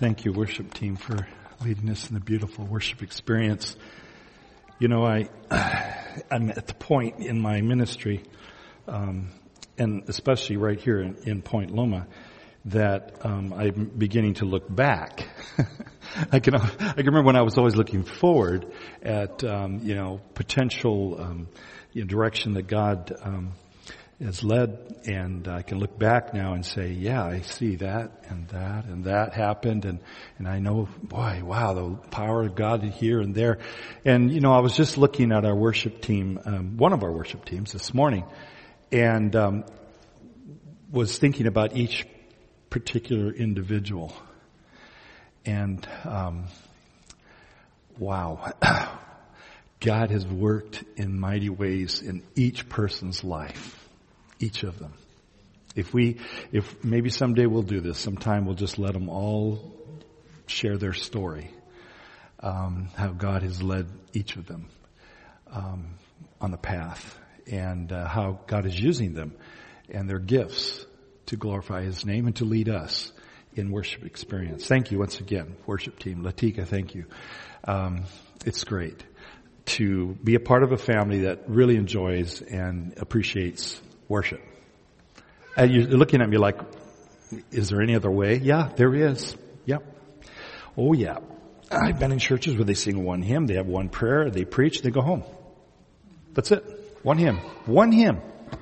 Thank you, worship team, for leading us in a beautiful worship experience. You know, I'm at the point in my ministry, and especially right here in Point Loma, that I'm beginning to look back. I can remember when I was always looking forward at potential direction that God has led, and I can look back now and say, yeah, I see that and that and that happened, and I know, boy, wow, the power of God here and there. And I was just looking at our worship team, one of our worship teams this morning, and was thinking about each particular individual. And wow, God has worked in mighty ways in each person's life. Each of them. If maybe someday we'll do this, sometime we'll just let them all share their story, how God has led each of them on the path, and how God is using them and their gifts to glorify His name and to lead us in worship experience. Thank you once again, worship team. Latika, thank you. It's great to be a part of a family that really enjoys and appreciates worship. And you're looking at me like, is there any other way? Yeah, there is. Yep. Oh yeah. I've been in churches where they sing one hymn, they have one prayer, they preach, they go home. That's it. One hymn. One hymn.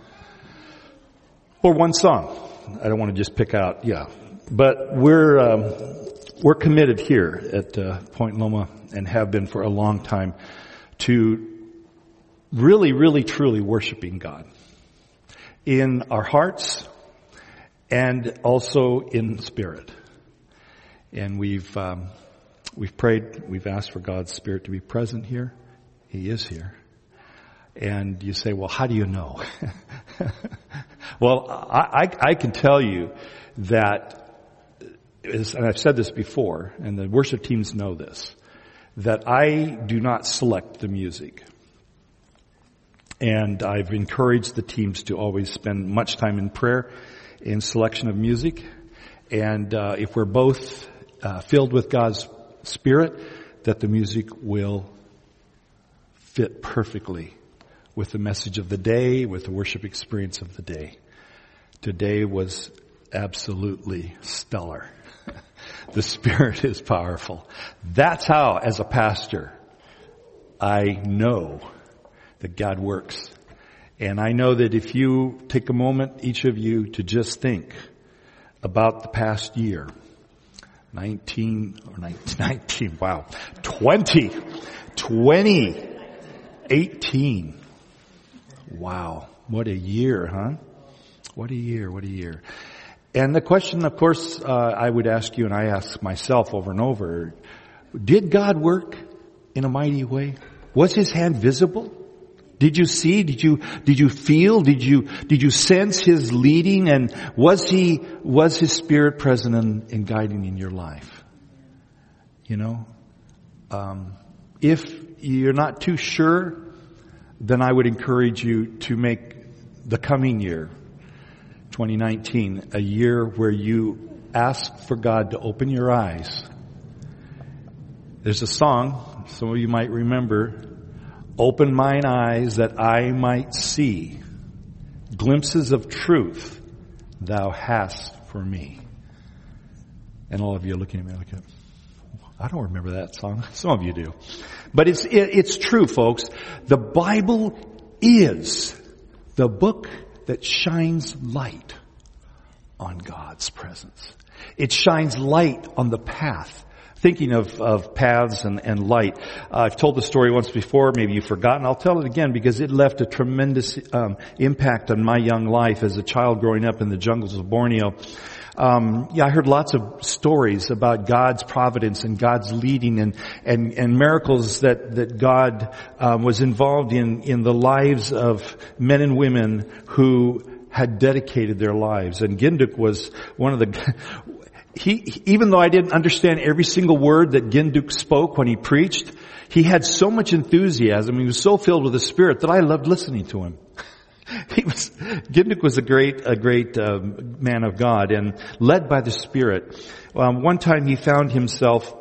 Or one song. I don't want to just pick out, yeah. But we're committed here at Point Loma, and have been for a long time, to really, really, truly worshiping God in our hearts and also in spirit. And we've prayed, we've asked for God's Spirit to be present here. He is here. And you say, well, how do you know? Well, I can tell you that, and I've said this before, and the worship teams know this, that I do not select the music. And I've encouraged the teams to always spend much time in prayer, in selection of music. And if we're both filled with God's Spirit, that the music will fit perfectly with the message of the day, with the worship experience of the day. Today was absolutely stellar. The Spirit is powerful. That's how, as a pastor, I know that God works. And I know that if you take a moment, each of you, to just think about the past year, 2018. Wow. What a year, huh? What a year. And the question, of course, I would ask you, and I ask myself over and over, did God work in a mighty way? Was His hand visible? Did you see? Did you feel? Did you sense His leading? And was His Spirit present in guiding in your life? If you're not too sure, then I would encourage you to make the coming year, 2019, a year where you ask for God to open your eyes. There's a song, some of you might remember, open mine eyes that I might see glimpses of truth thou hast for me. And all of you are looking at me like, I don't remember that song. Some of you do. But it's true, folks. The Bible is the book that shines light on God's presence. It shines light on the path. Thinking of paths and light. I've told the story once before, maybe you've forgotten. I'll tell it again because it left a tremendous impact on my young life as a child growing up in the jungles of Borneo. I heard lots of stories about God's providence and God's leading and miracles that God was involved in the lives of men and women who had dedicated their lives. And Ginduk was one of the... Even though I didn't understand every single word that Ginduk spoke when he preached, he had so much enthusiasm. He was so filled with the Spirit that I loved listening to him. Ginduk was a great man of God and led by the Spirit. One time he found himself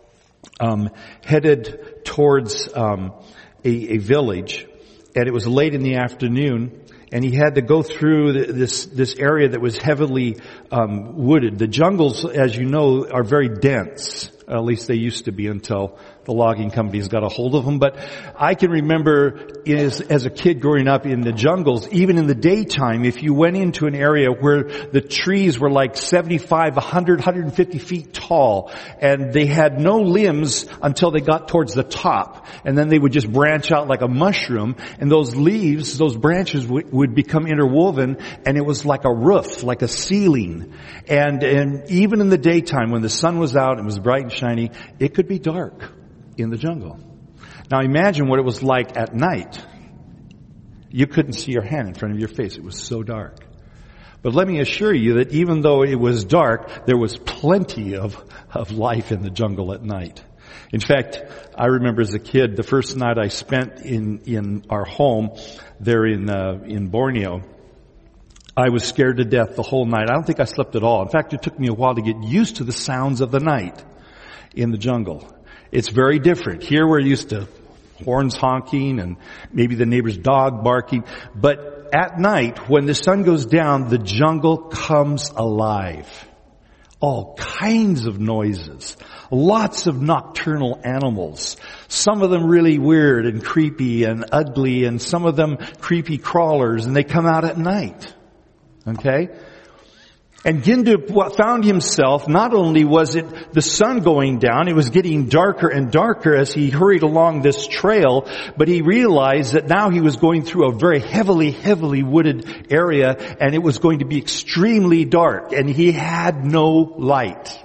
headed towards a village, and it was late in the afternoon, and he had to go through this area that was heavily wooded. The jungles, as you know, are very dense. At least they used to be until the logging companies got a hold of them. But I can remember as a kid growing up in the jungles, even in the daytime, if you went into an area where the trees were like 75, 100, 150 feet tall, and they had no limbs until they got towards the top, and then they would just branch out like a mushroom, and those leaves, those branches would become interwoven, and it was like a roof, like a ceiling. And even in the daytime, when the sun was out and it was bright and shiny, it could be dark in the jungle. Now imagine what it was like at night. You couldn't see your hand in front of your face. It was so dark. But let me assure you that even though it was dark, there was plenty of life in the jungle at night. In fact, I remember as a kid, the first night I spent in our home there in Borneo, I was scared to death the whole night. I don't think I slept at all. In fact, it took me a while to get used to the sounds of the night in the jungle. It's very different. Here we're used to horns honking and maybe the neighbor's dog barking. But at night, when the sun goes down, the jungle comes alive. All kinds of noises. Lots of nocturnal animals. Some of them really weird and creepy and ugly, and some of them creepy crawlers, and they come out at night. Okay? And Ginduk found himself, not only was it the sun going down, it was getting darker and darker as he hurried along this trail, but he realized that now he was going through a very heavily wooded area, and it was going to be extremely dark, and he had no light.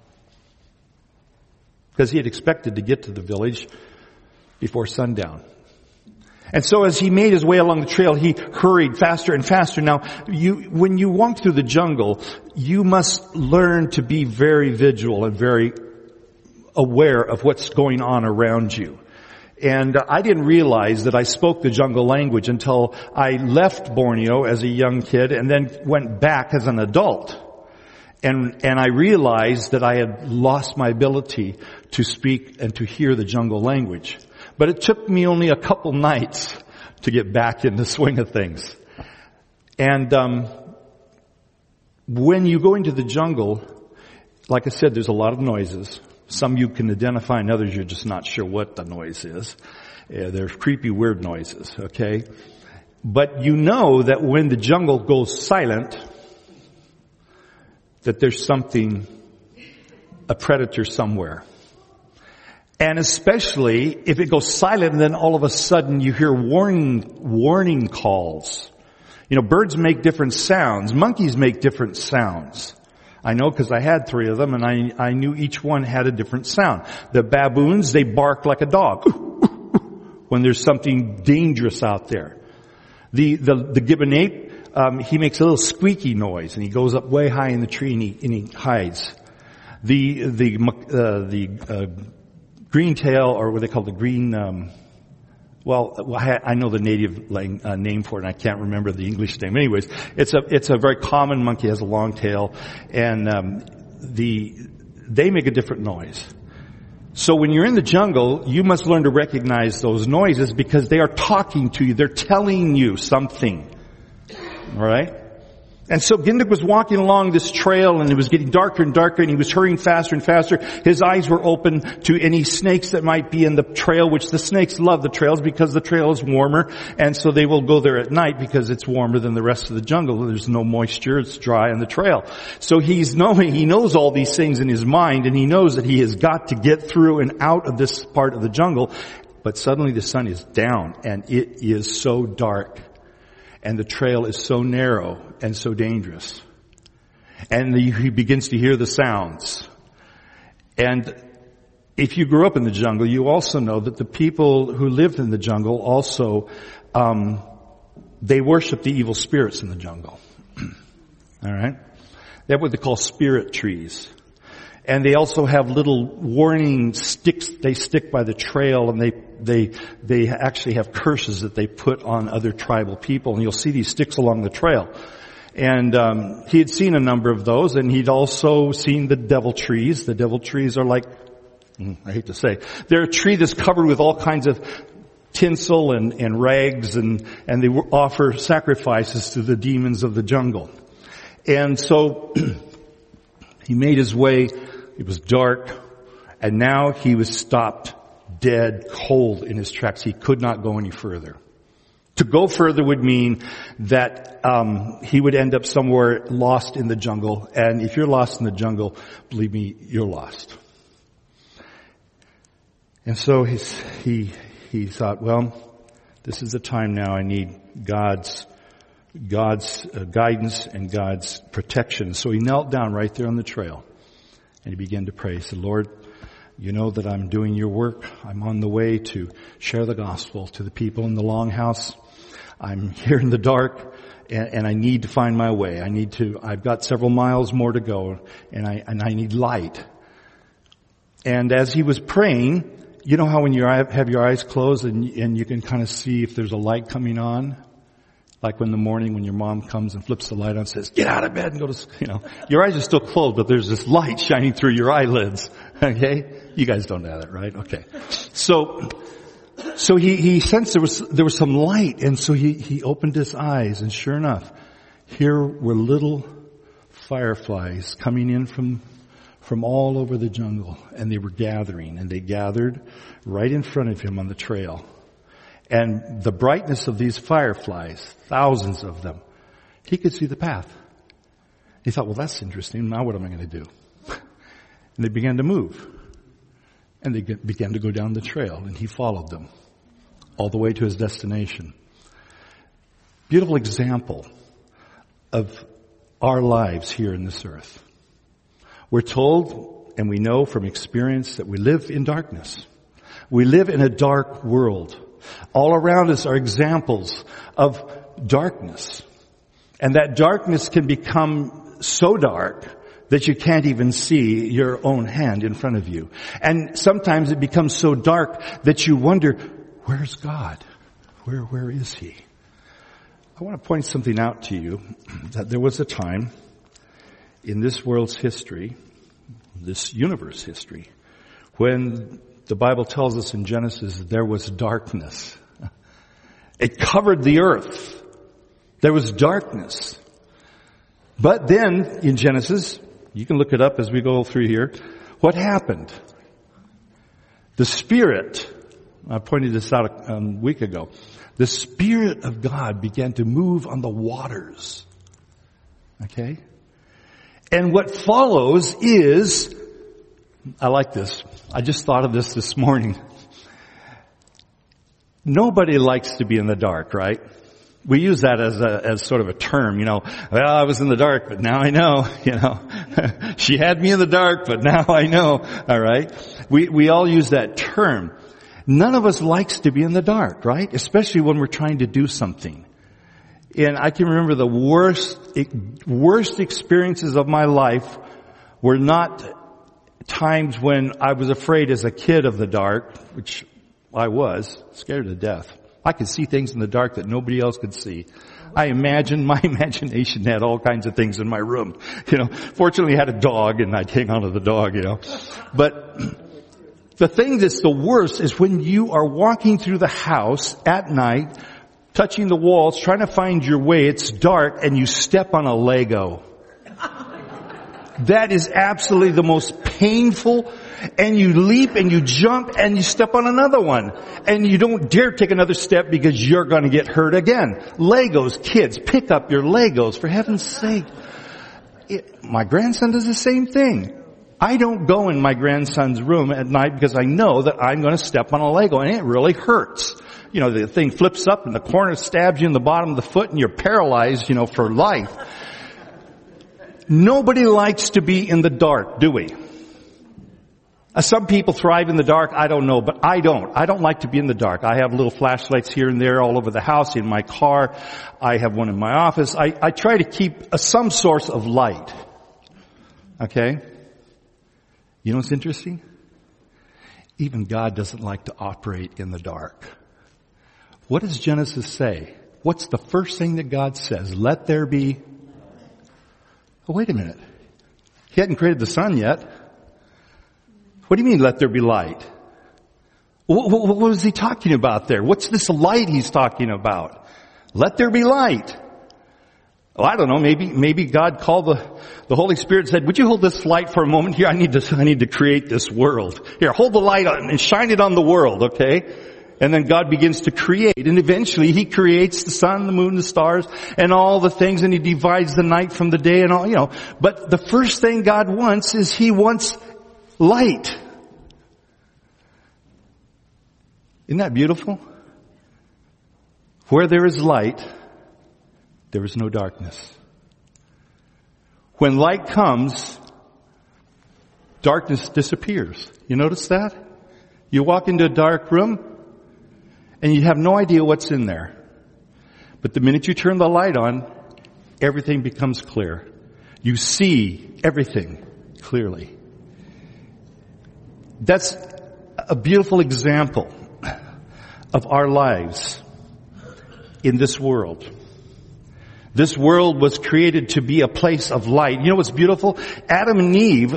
Because he had expected to get to the village before sundown. And so as he made his way along the trail, he hurried faster and faster. Now, when you walk through the jungle, you must learn to be very vigilant and very aware of what's going on around you. And I didn't realize that I spoke the jungle language until I left Borneo as a young kid and then went back as an adult. And I realized that I had lost my ability to speak and to hear the jungle language. But it took me only a couple nights to get back in the swing of things. And when you go into the jungle, like I said, there's a lot of noises. Some you can identify, and others you're just not sure what the noise is. They're creepy, weird noises, okay? But you know that when the jungle goes silent, that there's something, a predator somewhere. And especially if it goes silent and then all of a sudden you hear warning calls. You know, birds make different sounds. Monkeys make different sounds. I know because I had 3 of them and I knew each one had a different sound. The baboons, they bark like a dog when there's something dangerous out there. The gibbon ape, he makes a little squeaky noise and he goes up way high in the tree and he hides. The green tail, or what they call the green, I know the native name for it, and I can't remember the English name. Anyways, it's a very common monkey, has a long tail, and they make a different noise. So when you're in the jungle, you must learn to recognize those noises because they are talking to you. They're telling you something. All right? And so Ginduk was walking along this trail and it was getting darker and darker and he was hurrying faster and faster. His eyes were open to any snakes that might be in the trail, which the snakes love the trails because the trail is warmer, and so they will go there at night because it's warmer than the rest of the jungle. There's no moisture, it's dry on the trail. So he knows all these things in his mind, and he knows that he has got to get through and out of this part of the jungle. But suddenly the sun is down and it is so dark. And the trail is so narrow and so dangerous. And he begins to hear the sounds. And if you grew up in the jungle, you also know that the people who lived in the jungle also, they worship the evil spirits in the jungle. All right? They have what they call spirit trees. And they also have little warning sticks they stick by the trail, and they actually have curses that they put on other tribal people, and you'll see these sticks along the trail. And he had seen a number of those, and he'd also seen the devil trees. The devil trees are like, I hate to say, they're a tree that's covered with all kinds of tinsel and rags, and they offer sacrifices to the demons of the jungle. And so he made his way. It was dark, and now he was stopped dead, cold in his tracks. He could not go any further. To go further would mean that he would end up somewhere lost in the jungle, and if you're lost in the jungle, believe me, you're lost. And so he thought, well, this is the time now. I need God's guidance and God's protection. So he knelt down right there on the trail, and he began to pray. He said, Lord, you know that I'm doing your work. I'm on the way to share the gospel to the people in the longhouse. I'm here in the dark, and I need to find my way. I've got several miles more to go, and I need light. And as he was praying, you know how when you have your eyes closed and you can kind of see if there's a light coming on? Like in the morning when your mom comes and flips the light on and says, get out of bed and go to, your eyes are still closed, but there's this light shining through your eyelids. Okay? You guys don't know that, right? Okay. So he sensed there was some light, and so he opened his eyes, and sure enough, here were little fireflies coming in from all over the jungle, and they were gathering, and they gathered right in front of him on the trail. And the brightness of these fireflies, thousands of them, he could see the path. He thought, well, that's interesting. Now what am I going to do? And they began to move. And they began to go down the trail, and he followed them all the way to his destination. Beautiful example of our lives here in this earth. We're told, and we know from experience, that we live in darkness. We live in a dark world. All around us are examples of darkness. And that darkness can become so dark that you can't even see your own hand in front of you. And sometimes it becomes so dark that you wonder, where's God? Where is He? I want to point something out to you, that there was a time in this world's history, this universe history, when the Bible tells us in Genesis there was darkness. It covered the earth. There was darkness. But then in Genesis, you can look it up as we go through here, what happened? The Spirit, I pointed this out a week ago, the Spirit of God began to move on the waters. Okay? And what follows is, I like this. I just thought of this morning. Nobody likes to be in the dark, right? We use that as sort of a term, well, I was in the dark, but now I know, She had me in the dark, but now I know, all right? We all use that term. None of us likes to be in the dark, right? Especially when we're trying to do something. And I can remember the worst experiences of my life were not times when I was afraid as a kid of the dark, which I was, scared to death. I could see things in the dark that nobody else could see. My imagination had all kinds of things in my room. Fortunately I had a dog, and I'd hang on to the dog, But the thing that's the worst is when you are walking through the house at night, touching the walls, trying to find your way. It's dark, and you step on a Lego. That is absolutely the most painful. And you leap and you jump and you step on another one. And you don't dare take another step because you're going to get hurt again. Legos, kids, pick up your Legos, for heaven's sake. My grandson does the same thing. I don't go in my grandson's room at night because I know that I'm going to step on a Lego, and it really hurts. The thing flips up and the corner stabs you in the bottom of the foot, and you're paralyzed, for life. Nobody likes to be in the dark, do we? Some people thrive in the dark, I don't know, but I don't. I don't like to be in the dark. I have little flashlights here and there all over the house, in my car. I have one in my office. I try to keep some source of light. Okay? You know what's interesting? even God doesn't like to operate in the dark. What does Genesis say? What's the first thing that God says? Let there be... Oh, wait a minute. He hadn't created the sun yet. What do you mean, let there be light? What was he talking about there? What's this light he's talking about? Let there be light. Well, I don't know. Maybe God called the Holy Spirit and said, would you hold this light for a moment here? I need to create this world. Here, hold the light on and shine it on the world, okay? And then God begins to create. And eventually He creates the sun, the moon, the stars, and all the things, and He divides the night from the day and all, But the first thing God wants is He wants light. Isn't that beautiful? Where there is light, there is no darkness. When light comes, darkness disappears. You notice that? You walk into a dark room, and you have no idea what's in there. But the minute you turn the light on, everything becomes clear. You see everything clearly. That's a beautiful example of our lives in this world. This world was created to be a place of light. You know what's beautiful? Adam and Eve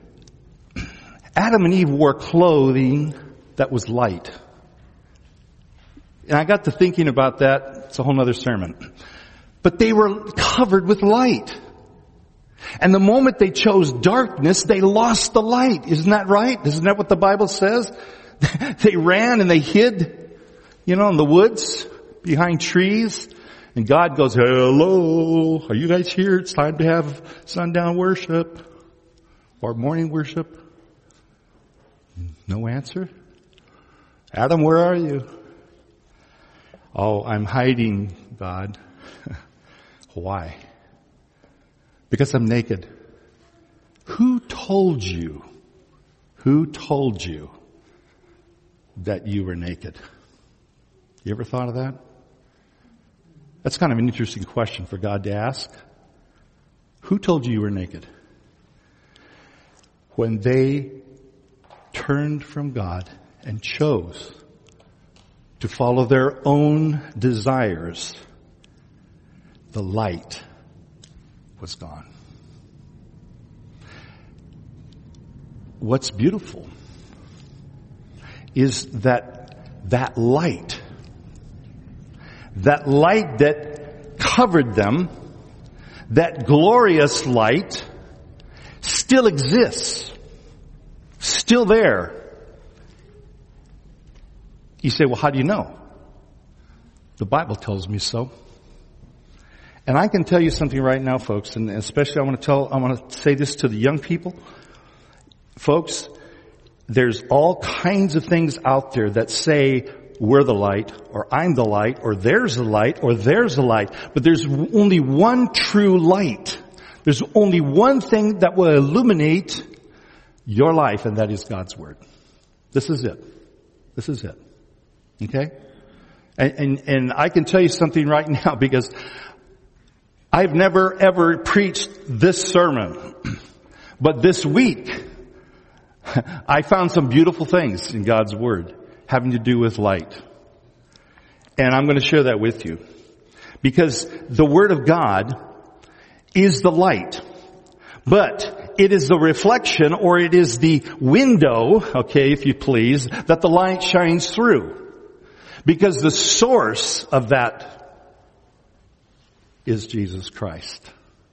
wore clothing that was light. And I got to thinking about that. It's a whole other sermon. But they were covered with light. And the moment they chose darkness, they lost the light. Isn't that right? Isn't that what the Bible says? They ran and they hid, in the woods, behind trees. And God goes, hello, are you guys here? It's time to have sundown worship or morning worship. No answer. Adam, where are you? Oh, I'm hiding, God. Why? Because I'm naked. Who told you that you were naked? You ever thought of that? That's kind of an interesting question for God to ask. Who told you were naked? When they turned from God and chose to follow their own desires, the light was gone. What's beautiful is that light that covered them, that glorious light, still exists, still there. You say, well, how do you know? The Bible tells me so. And I can tell you something right now, folks, and especially I want to say this to the young people. Folks, there's all kinds of things out there that say we're the light, or I'm the light, or there's the light, or there's the light. But there's only one true light. There's only one thing that will illuminate your life, and that is God's Word. This is it. This is it. Okay? And I can tell you something right now, because I've never ever preached this sermon. But this week, I found some beautiful things in God's Word having to do with light. And I'm going to share that with you. Because the Word of God is the light. But it is the reflection, or it is the window, okay, if you please, that the light shines through. Because the source of that is Jesus Christ.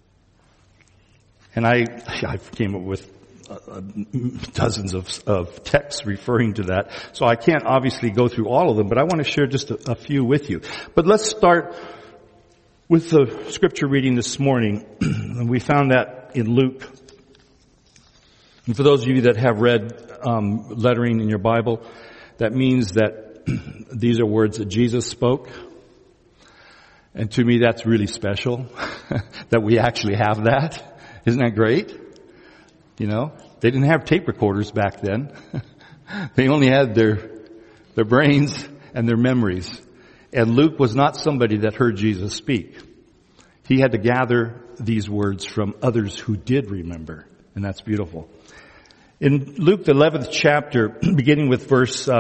And I came up with dozens of texts referring to that. So I can't obviously go through all of them, but I want to share just a few with you. But let's start with the scripture reading this morning. And we found that in Luke. And for those of you that have read lettering in your Bible, that means that these are words that Jesus spoke. And to me, that's really special that we actually have that. Isn't that great? You know, they didn't have tape recorders back then. They only had their brains and their memories. And Luke was not somebody that heard Jesus speak. He had to gather these words from others who did remember. And that's beautiful. In Luke, the 11th chapter, beginning with verse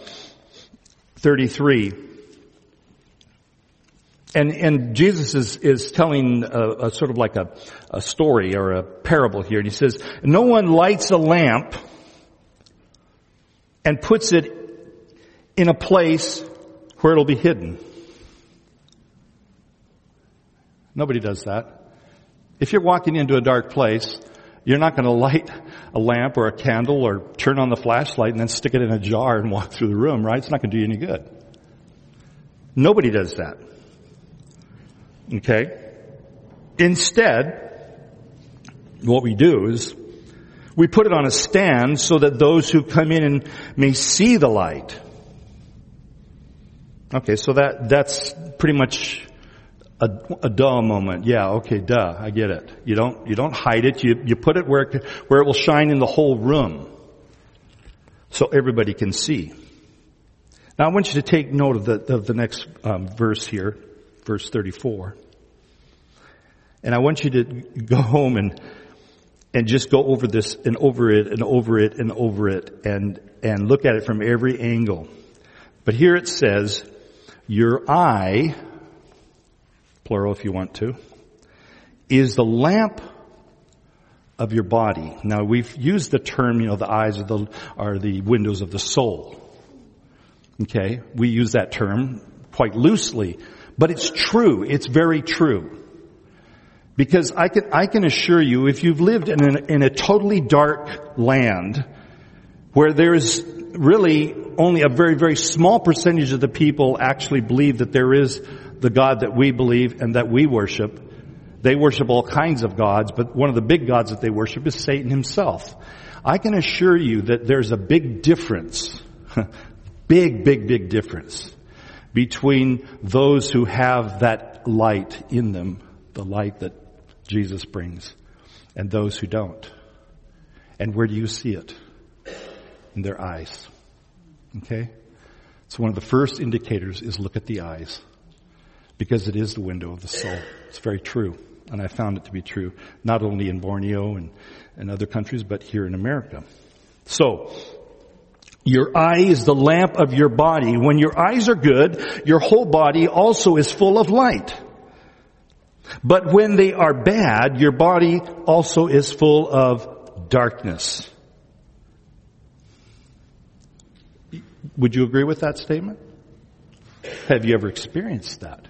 33, and Jesus is telling a sort of like a story or a parable here. And he says, no one lights a lamp and puts it in a place where it'll be hidden. Nobody does that. If you're walking into a dark place, you're not going to light a lamp or a candle or turn on the flashlight and then stick it in a jar and walk through the room, right? It's not going to do you any good. Nobody does that. Okay? Instead, what we do is we put it on a stand so that those who come in and may see the light. Okay, so that's pretty much a duh moment. Yeah, okay, duh, I get it. You don't hide it. You put it where it will shine in the whole room so everybody can see. Now I want you to take note of the next verse here, verse 34. And I want you to go home and just go over this and over it and over it and over it and look at it from every angle. But here it says, your eye, plural if you want to, is the lamp of your body. Now we've used the term, the eyes are the windows of the soul. Okay? We use that term quite loosely, but it's true. It's very true. Because I can assure you, if you've lived in a totally dark land where there's really only a very, very small percentage of the people actually believe that there is the God that we believe and that we worship. They worship all kinds of gods, but one of the big gods that they worship is Satan himself. I can assure you that there's a big difference, big difference between those who have that light in them, the light that Jesus brings, and those who don't. And where do you see it? In their eyes. Okay? So one of the first indicators is look at the eyes. Because it is the window of the soul. It's very true. And I found it to be true, not only in Borneo and other countries, but here in America. So, your eye is the lamp of your body. When your eyes are good, your whole body also is full of light. But when they are bad, your body also is full of darkness. Would you agree with that statement? Have you ever experienced that?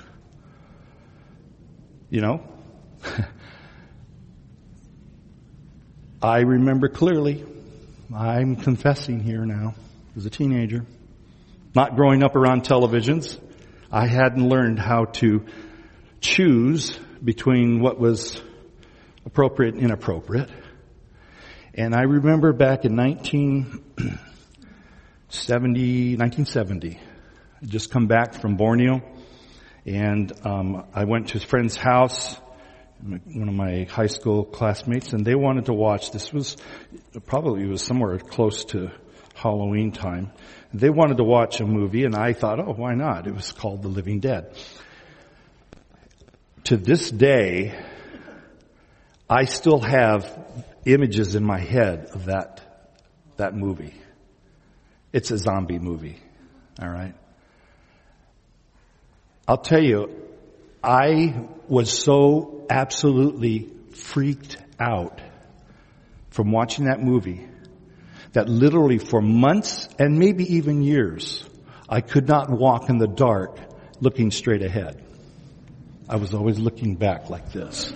I remember clearly, I'm confessing here now, as a teenager, not growing up around televisions, I hadn't learned how to choose between what was appropriate and inappropriate. And I remember back in 1970, I'd just come back from Borneo, and I went to a friend's house, one of my high school classmates, and they wanted to watch. This was somewhere close to Halloween time. They wanted to watch a movie, and I thought, oh, why not? It was called The Living Dead. To this day, I still have images in my head of that movie. It's a zombie movie. All right? I'll tell you, I was so absolutely freaked out from watching that movie that literally for months and maybe even years, I could not walk in the dark looking straight ahead. I was always looking back like this.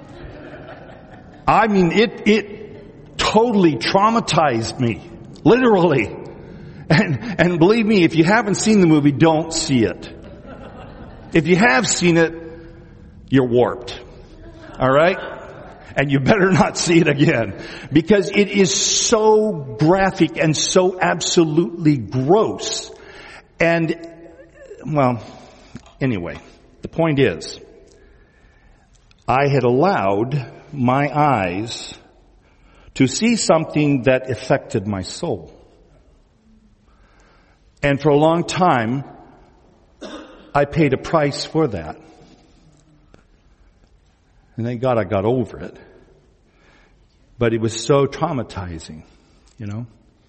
I mean, it totally traumatized me. Literally. And believe me, if you haven't seen the movie, don't see it. If you have seen it, you're warped. All right? And you better not see it again. Because it is so graphic and so absolutely gross. And, well, anyway, the point is, I had allowed my eyes to see something that affected my soul. And for a long time, I paid a price for that. And thank God I got over it. But it was so traumatizing. you know.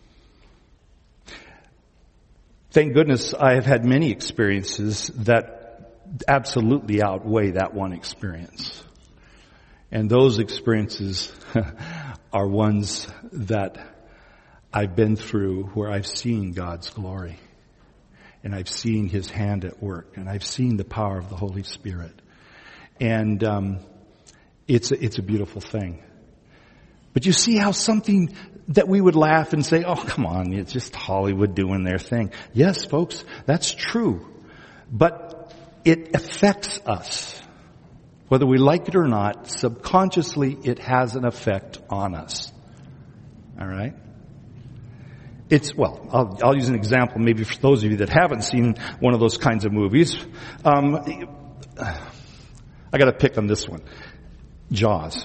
Thank goodness I have had many experiences that absolutely outweigh that one experience. And those experiences are ones that I've been through where I've seen God's glory. And I've seen His hand at work. And I've seen the power of the Holy Spirit. And it's a beautiful thing. But you see how something that we would laugh and say, oh, come on, it's just Hollywood doing their thing. Yes, folks, that's true. But it affects us. Whether we like it or not, subconsciously it has an effect on us. All right? I'll use an example maybe for those of you that haven't seen one of those kinds of movies. I got to pick on this one. Jaws.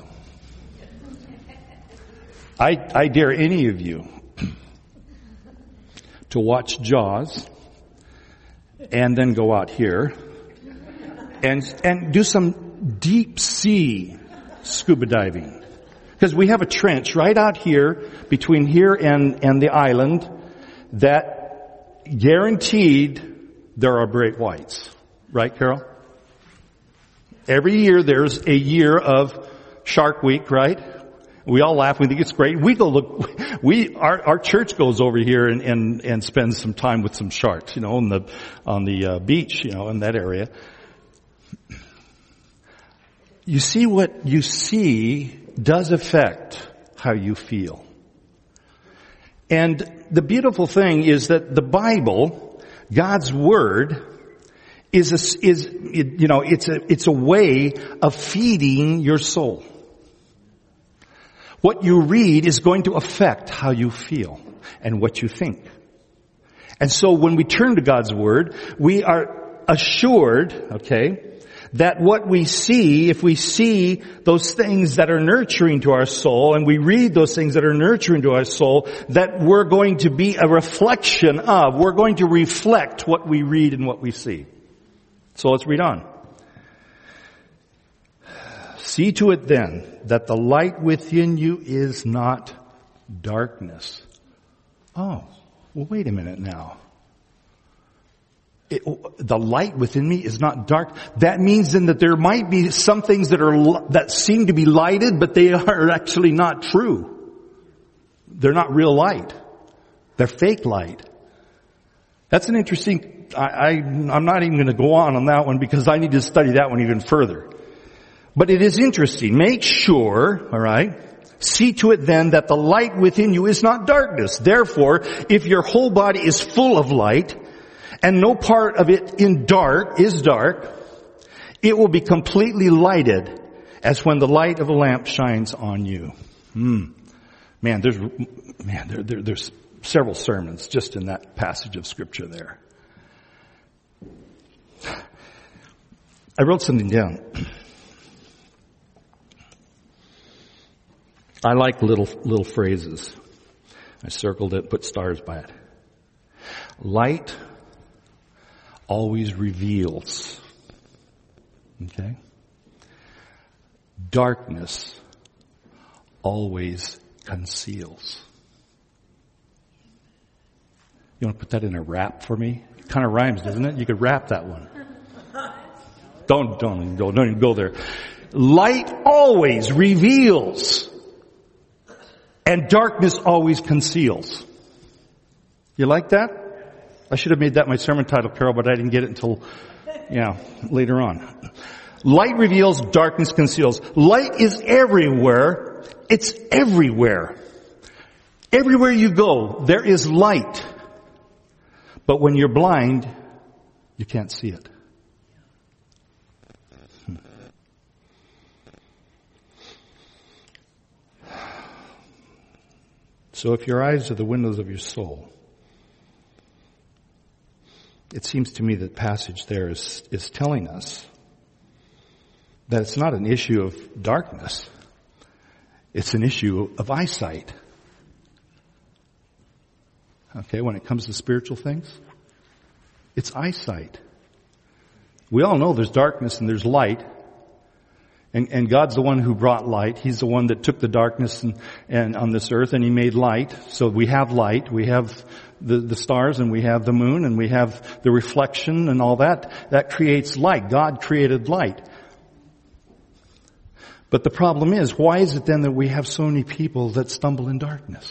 I dare any of you to watch Jaws and then go out here and do some deep sea scuba diving. Because we have a trench right out here between here and the island that guaranteed there are great whites. Right, Carol? Every year there's a year of Shark Week, right? We all laugh. We think it's great. We go look. Our church goes over here and spends some time with some sharks, on the beach, in that area. You see, what you see does affect how you feel. And the beautiful thing is that the Bible, God's Word, it's a way of feeding your soul. What you read is going to affect how you feel and what you think. And so when we turn to God's Word, we are assured, that what we see, if we see those things that are nurturing to our soul, and we read those things that are nurturing to our soul, that we're going to be a reflection of, we're going to reflect what we read and what we see. So let's read on. See to it then that the light within you is not darkness. Oh, well, wait a minute now. The light within me is not dark. That means then that there might be some things that seem to be lighted, but they are actually not true. They're not real light. They're fake light. That's an interesting, I'm not even going to go on that one because I need to study that one even further. But it is interesting. Make sure, see to it then that the light within you is not darkness. Therefore, if your whole body is full of light, and no part of it is dark, it will be completely lighted as when the light of a lamp shines on you. There's several sermons just in that passage of Scripture there. I wrote something down. I like little phrases. I circled it, put stars by it. Light always reveals. Okay? Darkness always conceals. You want to put that in a rap for me? It kind of rhymes, doesn't it? You could rap that one. Don't even go there. Light always reveals, and darkness always conceals. You like that? I should have made that my sermon title, Carol, but I didn't get it until, later on. Light reveals, darkness conceals. Light is everywhere. It's everywhere. Everywhere you go, there is light. But when you're blind, you can't see it. So if your eyes are the windows of your soul, it seems to me that passage there is telling us that it's not an issue of darkness. It's an issue of eyesight. When it comes to spiritual things, it's eyesight. We all know there's darkness and there's light. And God's the one who brought light. He's the one that took the darkness and on this earth and He made light. So we have light. We have the stars and we have the moon and we have the reflection and all that. That creates light. God created light. But the problem is, why is it then that we have so many people that stumble in darkness?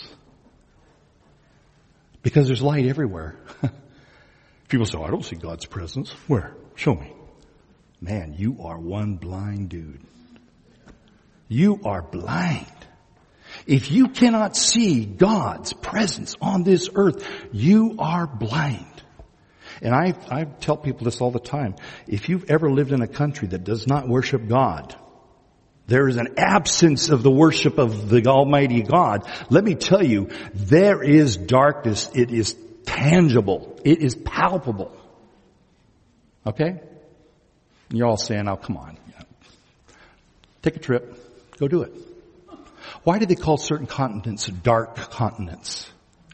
Because there's light everywhere. People say, I don't see God's presence. Where? Show me. Man, you are one blind dude. You are blind. If you cannot see God's presence on this earth, you are blind. And I tell people this all the time. If you've ever lived in a country that does not worship God, there is an absence of the worship of the Almighty God. Let me tell you, there is darkness. It is tangible. It is palpable. Okay? And you're all saying, oh, come on. Take a trip. Go do it. Why do they call certain continents dark continents?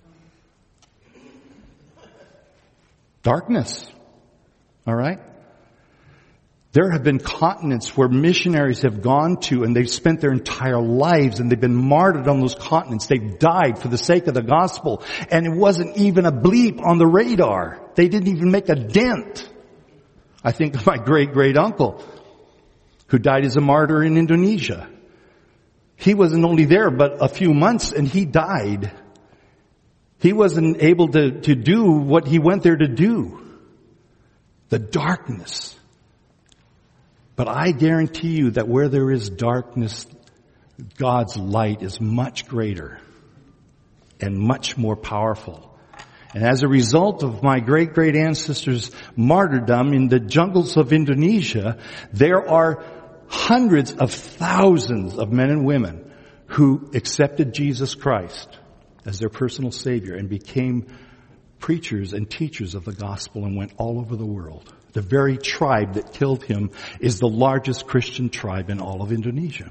Darkness. All right? There have been continents where missionaries have gone to and they've spent their entire lives and they've been martyred on those continents. They've died for the sake of the gospel. And it wasn't even a bleep on the radar. They didn't even make a dent. I think of my great-great-uncle who died as a martyr in Indonesia. He wasn't only there but a few months and he died. He wasn't able to do what he went there to do. The darkness. But I guarantee you that where there is darkness, God's light is much greater and much more powerful. And as a result of my great-great ancestors' martyrdom in the jungles of Indonesia, there are hundreds of thousands of men and women who accepted Jesus Christ as their personal Savior and became preachers and teachers of the gospel and went all over the world. The very tribe that killed him is the largest Christian tribe in all of Indonesia.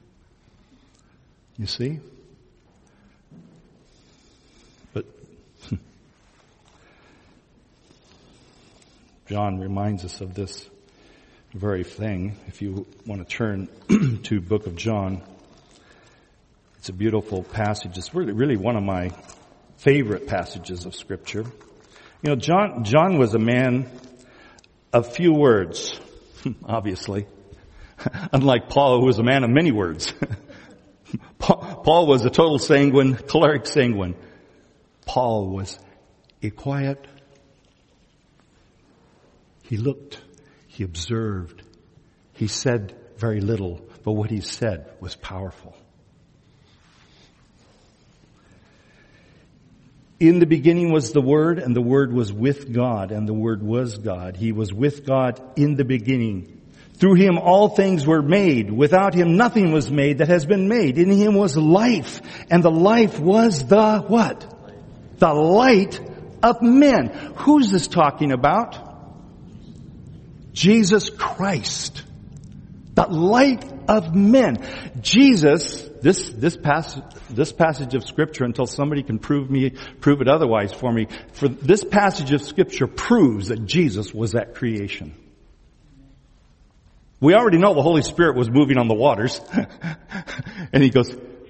You see? But John reminds us of this very thing. If you want to turn to book of John, it's a beautiful passage. It's really one of my favorite passages of Scripture. You know, John was a man of few words, obviously. Unlike Paul, who was a man of many words. Paul was a total sanguine, choleric sanguine. Paul was a quiet. He looked, he observed, he said very little, but what he said was powerful. In the beginning was the Word, and the Word was with God, and the Word was God. He was with God in the beginning. Through Him all things were made. Without Him nothing was made that has been made. In Him was life, and the life was the what? The light of men. Who's this talking about? Jesus Christ. The light of men. Jesus, this passage of Scripture, until somebody can prove it otherwise for me, for this passage of Scripture proves that Jesus was at creation. We already know the Holy Spirit was moving on the waters. And he goes,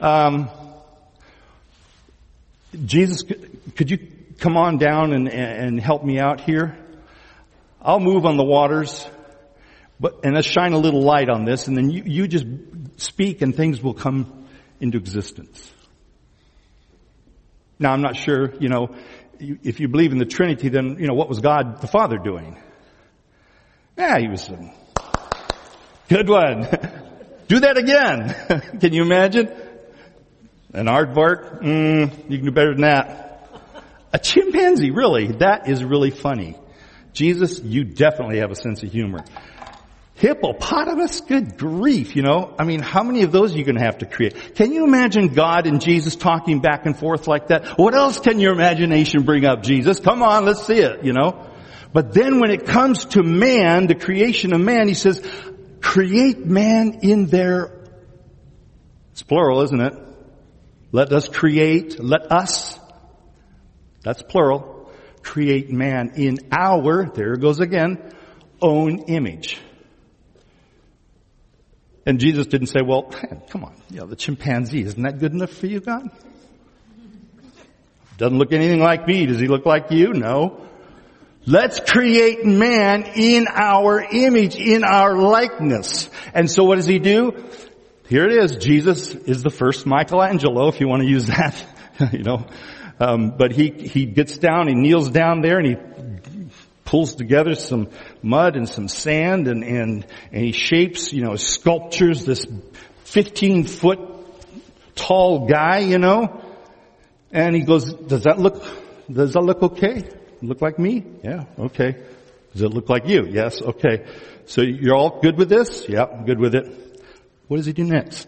Jesus, could you come on down and help me out here? I'll move on the waters. And let's shine a little light on this, and then you just speak and things will come into existence. Now, I'm not sure, if you believe in the Trinity, then, what was God the Father doing? Yeah, He was good one. Do that again. Can you imagine? An aardvark? You can do better than that. A chimpanzee, really? That is really funny. Jesus, you definitely have a sense of humor. Hippopotamus? Good grief, how many of those are you going to have to create? Can you imagine God and Jesus talking back and forth like that? What else can your imagination bring up, Jesus? Come on, let's see it, But then when it comes to man, the creation of man, He says, create man in their, it's plural, isn't it? Let us create, let us, that's plural, create man in our, there it goes again, own image. And Jesus didn't say, well, come on, the chimpanzee, isn't that good enough for you, God? Doesn't look anything like me. Does he look like you? No. Let's create man in our image, in our likeness. And so what does he do? Here it is. Jesus is the first Michelangelo, if you want to use that, But he gets down, he kneels down there, and he pulls together some mud and some sand, and he shapes, sculptures this 15-foot tall guy, And he goes, does that look okay? Look like me? Yeah, okay. Does it look like you? Yes, okay. So you're all good with this? Yeah, I'm good with it. What does he do next?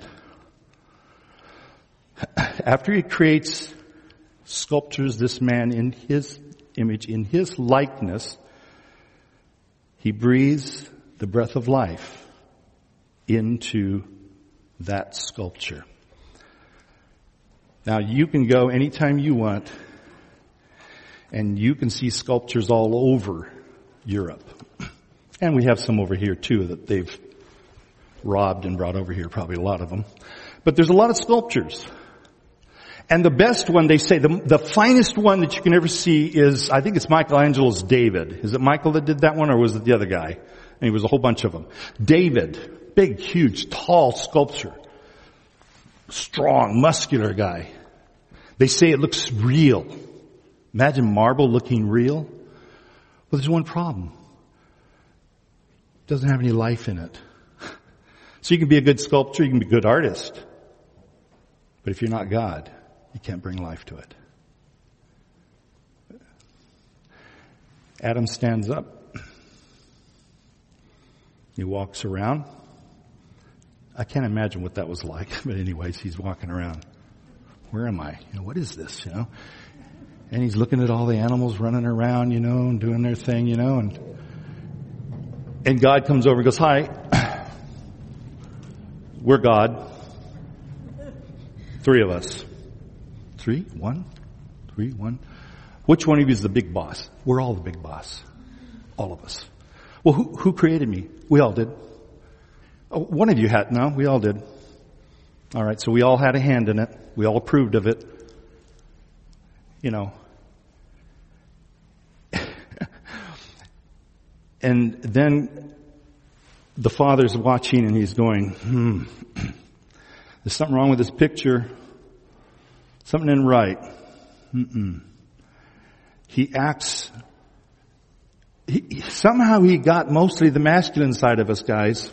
After he sculptures this man in his image, in his likeness, he breathes the breath of life into that sculpture. Now you can go anytime you want, and you can see sculptures all over Europe. And we have some over here too that they've robbed and brought over here, probably a lot of them. But there's a lot of sculptures. And the best one, they say, the finest one that you can ever see is, I think it's Michelangelo's David. Is it Michael that did that one, or was it the other guy? And it was a whole bunch of them. David, big, huge, tall sculpture. Strong, muscular guy. They say it looks real. Imagine marble looking real. Well, there's one problem. It doesn't have any life in it. So you can be a good sculptor, you can be a good artist. But if you're not God, you can't bring life to it. Adam stands up. He walks around. I can't imagine what that was like. But anyways, he's walking around. Where am I? What is this, And he's looking at all the animals running around, and doing their thing, and God comes over and goes, hi, we're God. 3 of us. 3? 1? 3? 1? Which one of you is the big boss? We're all the big boss. All of us. Well, who created me? We all did. Oh, one of you had. No, we all did. All right, so we all had a hand in it. We all approved of it. And then the Father's watching and he's going, there's something wrong with this picture. Something isn't right. He acts, somehow he got mostly the masculine side of us, guys.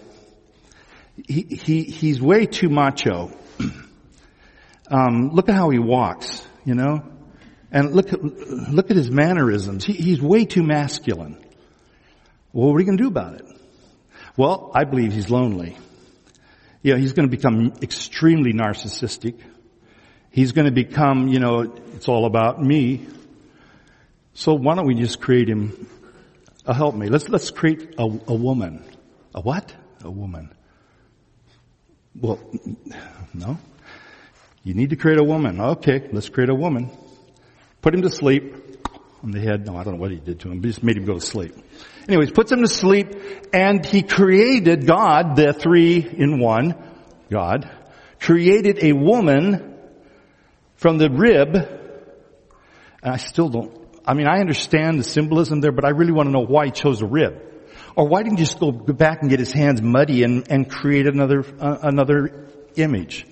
He's way too macho. Look at how he walks, and look at his mannerisms. He's way too masculine. Well, what are you going to do about it? Well, I believe he's lonely. He's going to become extremely narcissistic. He's going to become, it's all about me. So why don't we just create him a helpmate? Let's create a woman. A what? A woman. Well, no. You need to create a woman. Okay, let's create a woman. Put him to sleep on the head. No, I don't know what he did to him, but he just made him go to sleep. Anyways, puts him to sleep, and he created, God, the 3-in-1, God, created a woman from the rib. And I still don't, I understand the symbolism there, but I really want to know why he chose a rib. Or why didn't he just go back and get his hands muddy and create another image?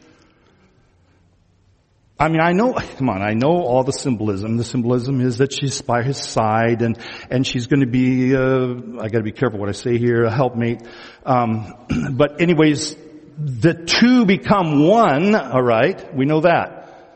I know all the symbolism. The symbolism is that she's by his side and she's going to be, I gotta be careful what I say here, a helpmate. But anyways, the two become one, alright? We know that.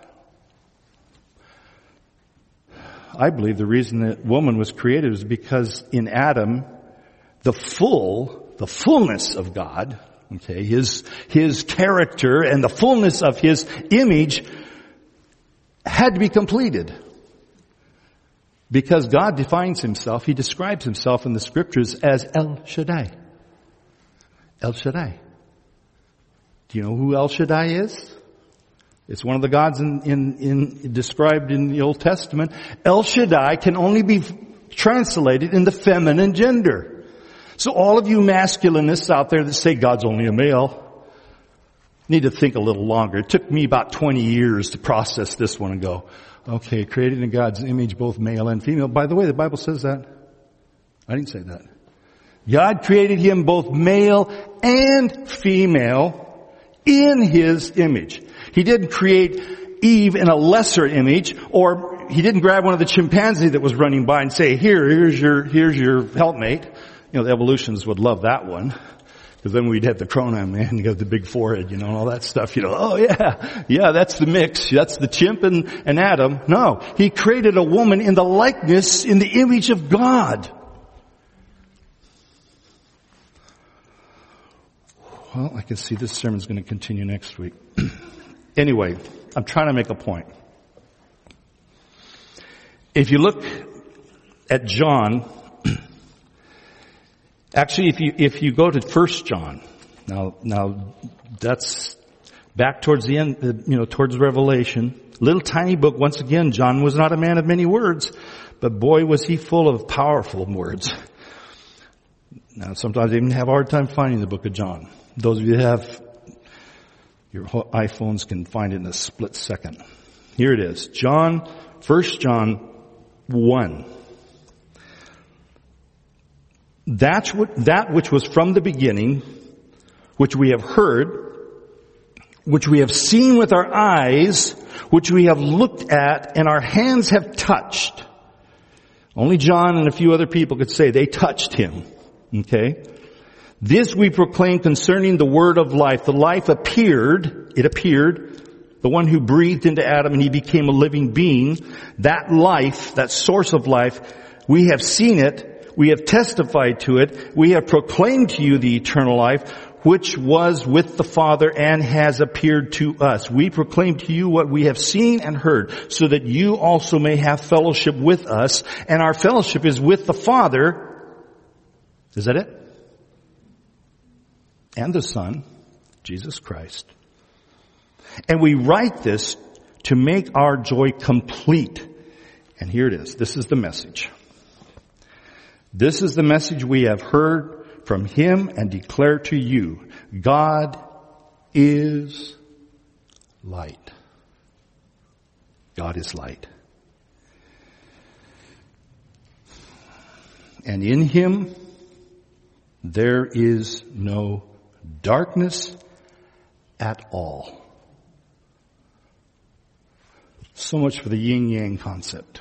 I believe the reason that woman was created is because in Adam, the fullness of God, okay, his character and the fullness of his image had to be completed. Because God defines himself, he describes himself in the scriptures as El Shaddai. El Shaddai. Do you know who El Shaddai is? It's one of the gods described in the Old Testament. El Shaddai can only be translated in the feminine gender. So all of you masculinists out there that say God's only a male, Need to think a little longer. It took me about 20 years to process this one and go, okay, created in God's image, both male and female. By the way, the Bible says that. I didn't say that. God created him both male and female in his image. He didn't create Eve in a lesser image, or he didn't grab one of the chimpanzees that was running by and say, here's your helpmate. You know, the evolutionists would love that one. Because then we'd have the Cronin man, you got the big forehead, and all that stuff, oh yeah, that's the mix, that's the chimp and Adam. No, he created a woman in the likeness, in the image of God. Well, I can see this sermon's going to continue next week. Anyway, I'm trying to make a point. If you look at John, actually, if you go to 1 John, now that's back towards the end, towards Revelation. Little tiny book. Once again, John was not a man of many words, but boy was he full of powerful words. Now, sometimes I even have a hard time finding the book of John. Those of you that have your iPhones can find it in a split second. Here it is. 1 John 1. That which was from the beginning, which we have heard, which we have seen with our eyes, which we have looked at and our hands have touched. Only John and a few other people could say they touched him. Okay? This we proclaim concerning the word of life. The life appeared, the one who breathed into Adam and he became a living being. That life, that source of life, we have seen it. We have testified to it. We have proclaimed to you the eternal life, which was with the Father and has appeared to us. We proclaim to you what we have seen and heard, so that you also may have fellowship with us. And our fellowship is with the Father. Is that it? And the Son, Jesus Christ. And we write this to make our joy complete. And here it is. This is the message. This is the message we have heard from him and declare to you. God is light. God is light. And in him there is no darkness at all. So much for the yin-yang concept.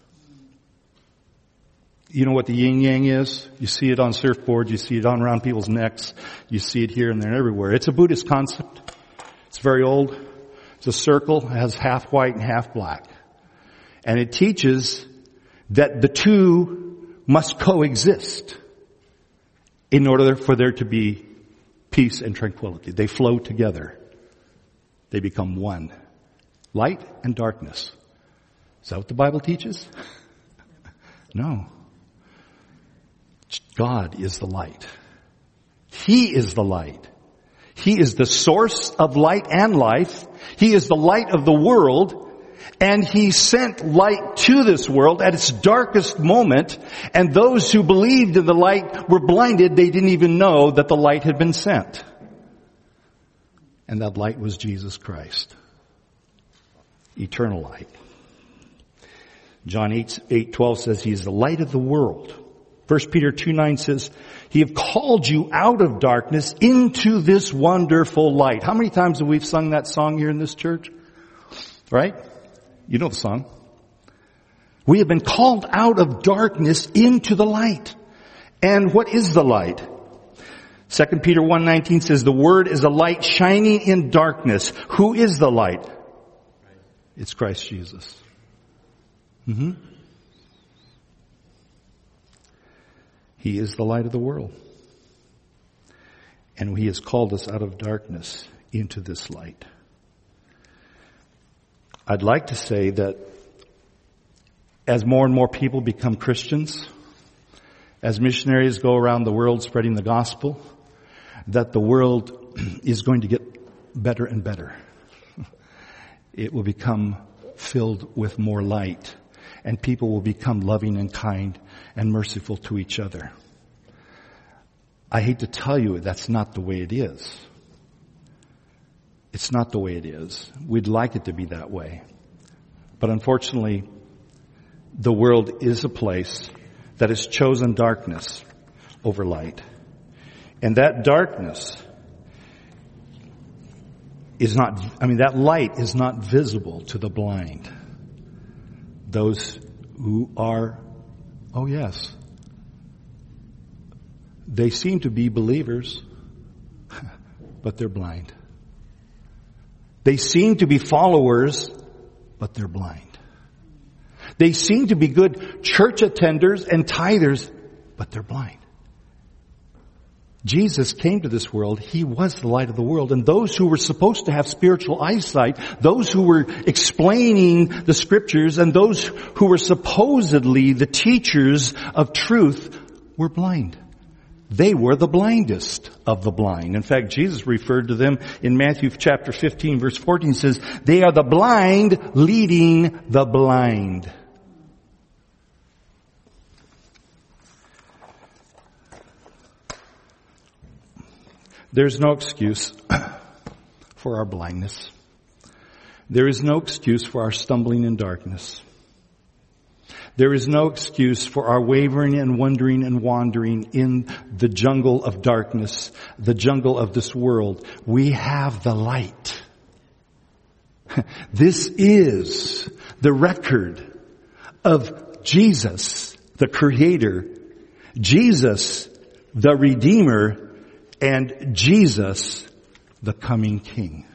You know what the yin-yang is? You see it on surfboards, you see it on around people's necks, you see it here and there everywhere. It's a Buddhist concept. It's very old. It's a circle, it has half white and half black. And it teaches that the two must coexist in order for there to be peace and tranquility. They flow together. They become one. Light and darkness. Is that what the Bible teaches? No. God is the light. He is the light. He is the source of light and life. He is the light of the world. And he sent light to this world at its darkest moment. And those who believed in the light were blinded. They didn't even know that the light had been sent. And that light was Jesus Christ. Eternal light. John 8:12 says he is the light of the world. 1 Peter 2:9 says, he have called you out of darkness into this wonderful light. How many times have we sung that song here in this church? Right? You know the song. We have been called out of darkness into the light. And what is the light? 2 Peter 1:19 says, the word is a light shining in darkness. Who is the light? It's Christ Jesus. He is the light of the world. And he has called us out of darkness into this light. I'd like to say that as more and more people become Christians, as missionaries go around the world spreading the gospel, that the world is going to get better and better. It will become filled with more light, and people will become loving and kind and merciful to each other. I hate to tell you that's not the way it is. It's not the way it is. We'd like it to be that way. But unfortunately, the world is a place that has chosen darkness over light. And that darkness that light is not visible to the blind. Those who are, they seem to be believers, but they're blind. They seem to be followers, but they're blind. They seem to be good church attenders and tithers, but they're blind. Jesus came to this world. He was the light of the world. And those who were supposed to have spiritual eyesight, those who were explaining the scriptures, and those who were supposedly the teachers of truth were blind. They were the blindest of the blind. In fact, Jesus referred to them in Matthew chapter 15, verse 14, says, they are the blind leading the blind. There's no excuse for our blindness. There is no excuse for our stumbling in darkness. There is no excuse for our wavering and wondering and wandering in the jungle of darkness, the jungle of this world. We have the light. This is the record of Jesus, the Creator, Jesus, the Redeemer, and Jesus, the coming King.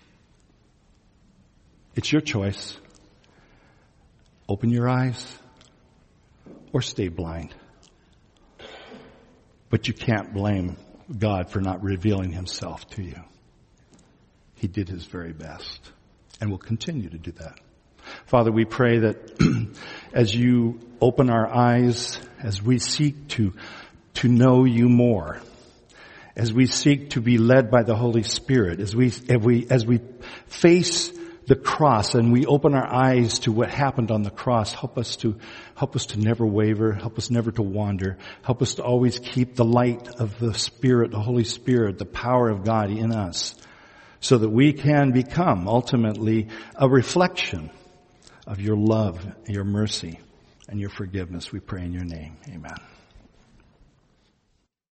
It's your choice. Open your eyes or stay blind. But you can't blame God for not revealing Himself to you. He did His very best and will continue to do that. Father, we pray that as you open our eyes, as we seek to know you more, as we seek to be led by the Holy Spirit, as we face the cross and we open our eyes to what happened on the cross, help us to never waver, help us never to wander, help us to always keep the light of the Spirit, the Holy Spirit, the power of God in us, so that we can become ultimately a reflection of your love, your mercy, and your forgiveness. We pray in your name. Amen.